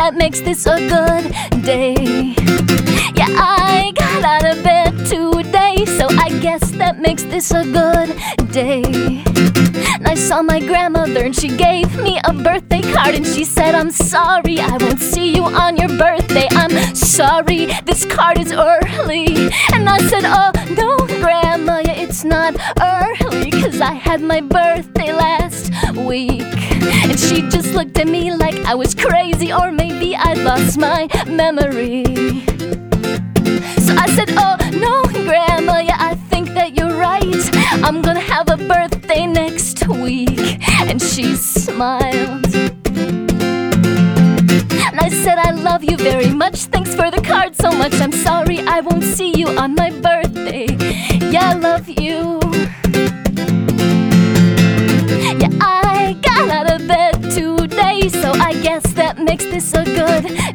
that makes this a good day. Yeah, I got out of bed today, so I guess that makes this a good day. And I saw my grandmother and she gave me a birthday card, and she said, I'm sorry, I won't see you on your birthday. I'm sorry, this card is early. And I said, oh no, Grandma, yeah, it's not early, 'cause I had my birthday last week. And she just looked at me like I was crazy, or maybe I lost my memory. So I said, oh no, Grandma, yeah, I think that you're right. I'm gonna have a birthday next week. And she smiled. And I said, I love you very much, thanks for the card so much. I'm sorry I won't see you on my birthday. Yeah, I love you. Yeah, I got out of bed today, so I guess that makes this a good